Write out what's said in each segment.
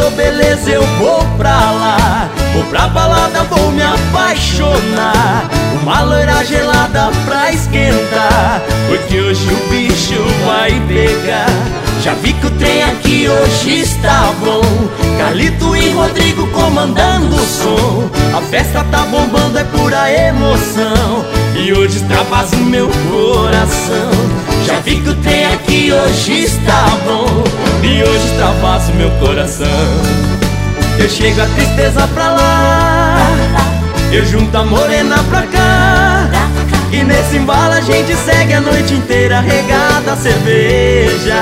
tô beleza, eu vou pra lá. Vou pra balada, vou me apaixonar. Uma loira gelada pra esquentar, porque hoje o bicho vai pegar. Já vi que o trem aqui hoje está bom. Carlito e Rodrigo comandando o som. A festa tá bombando, é pura emoção. E hoje extravasa o meu coração. Já vi que o trem aqui hoje está bom. E hoje extravasa o meu coração. Eu chego a tristeza pra lá, eu junto a morena pra cá. E nesse embalo a gente segue a noite inteira regada a cerveja.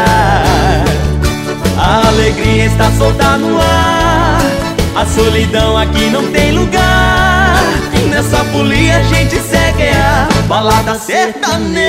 A alegria está solta no ar, a solidão aqui não tem lugar. Nessa folia a gente segue a balada sertaneja.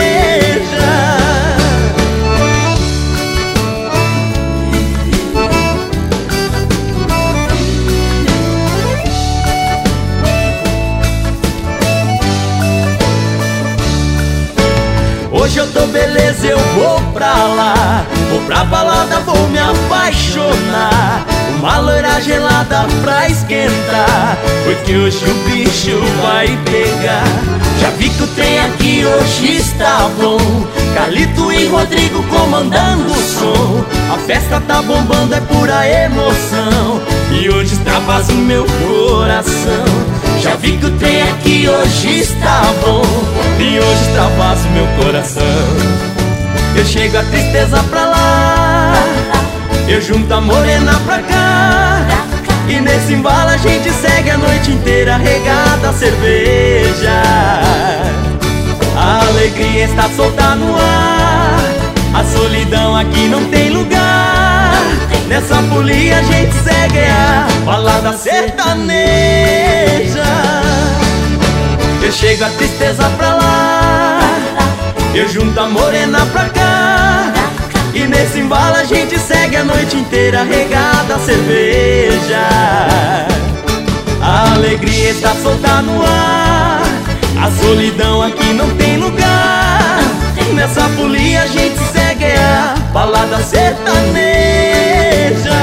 Hoje eu tô beleza, eu vou pra lá. Vou pra balada, vou me apaixonar. Uma loira gelada pra esquentar, porque hoje o bicho vai pegar. Já vi que o trem aqui hoje está bom. Carlito e Rodrigo comandando o som. A festa tá bombando, é pura emoção. E hoje extravasa o meu coração. Já vi que o trem aqui hoje está bom. E hoje extravasa o meu coração. Eu chego a tristeza pra lá, eu junto a morena pra cá. E nesse embalo a gente segue a noite inteira regada a cerveja. A alegria está solta no ar, a solidão aqui não tem lugar. Nessa folia a gente segue a balada sertaneja. Eu chego a tristeza pra lá, eu junto a morena pra cá. E nesse embalo a gente segue a noite inteira regada a cerveja. A alegria está solta no ar, a solidão aqui não tem lugar. Nessa folia a gente segue a balada sertaneja.